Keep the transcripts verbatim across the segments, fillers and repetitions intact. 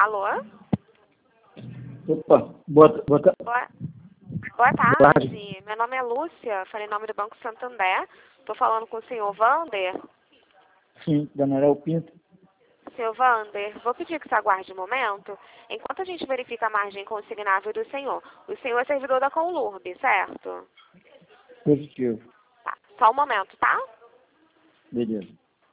Alô? Opa, boa, boa, ta- Boa, boa boa tarde. tarde. Meu nome é Lúcia, falei em nome do Banco Santander. Estou falando com o senhor Vander. Sim, Daniel Pinto. Senhor Vander, vou pedir que você aguarde um momento, enquanto a gente verifica a margem consignável do senhor. O senhor é servidor da Conlurb, certo? Positivo. Tá. Só um momento, tá? Beleza.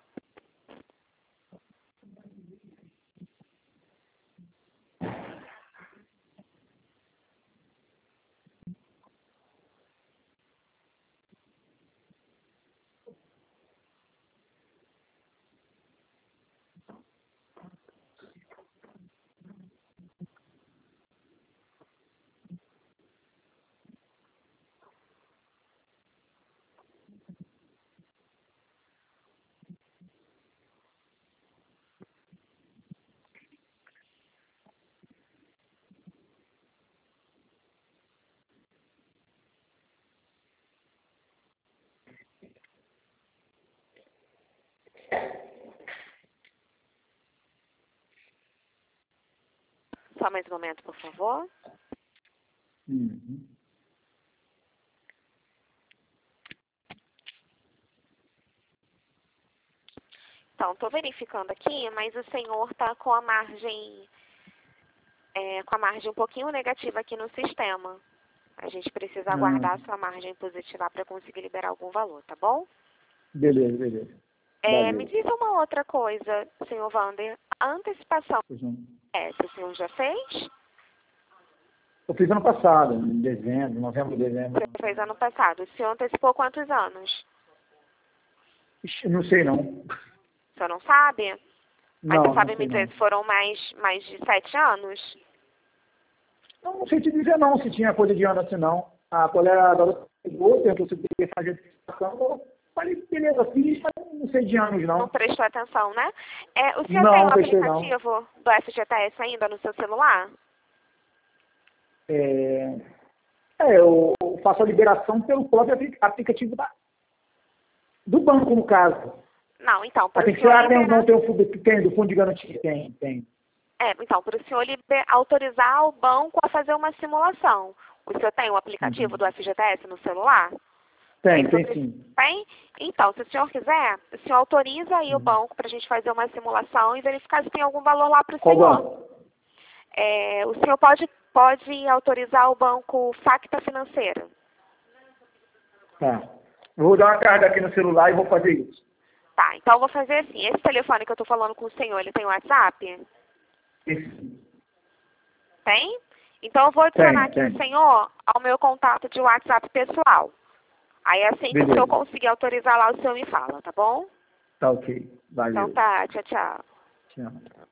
Só mais um momento, por favor. Uhum. Então, estou verificando aqui, mas o senhor está com a margem, é, com a margem um pouquinho negativa aqui no sistema. A gente precisa Ah, aguardar a sua margem positiva para conseguir liberar algum valor, tá bom? beleza, beleza. É, me Valeu. diz uma outra coisa, senhor Vander. A antecipação, Pois não. é, o senhor já fez? Eu fiz ano passado, em dezembro, novembro, dezembro. Você fez ano passado. O senhor antecipou quantos anos? Ixi, não sei não. O senhor não sabe? Mas Não, você não sabe me sei dizer não. se foram mais, mais de sete anos? Não, não sei te dizer não, se tinha coisa de ano assim não. A colega chegou, tentou se podia fazer a antecipação, eu falei, beleza, fiz, mas não sei de anos Não não. prestou atenção, né? É, o senhor tem Não, o deixei não. aplicativo do F G T S ainda no seu celular? É, é, eu faço a liberação pelo próprio apli- aplicativo da, do banco, no caso. Não, então, Ah, para tem o que ser, senhor ah, tem, liberar... não tem o fundo, tem, do fundo de garantia, tem, tem. É, então, para o senhor liber... autorizar o banco a fazer uma simulação. O senhor tem o aplicativo Uhum. do F G T S no celular? Tem, Aí tem sobre... sim. Tem? Então, se o senhor quiser, o senhor autoriza aí o Uhum. banco para a gente fazer uma simulação e verificar se tem algum valor lá para o Qual senhor. banco? É, o senhor pode, pode autorizar o banco Facta Financeira. Tá. Eu vou dar uma carga aqui no celular e vou fazer isso. Tá, então eu vou fazer assim. Esse telefone que eu estou falando com o senhor, ele tem WhatsApp? Esse- Tem? Então eu vou adicionar Tem, aqui o tem. senhor ao meu contato de WhatsApp pessoal. Aí assim que o senhor Beleza. conseguir autorizar lá, o senhor me fala, tá bom? Tá ok. Então Valeu. tá, tchau, tchau. Tchau.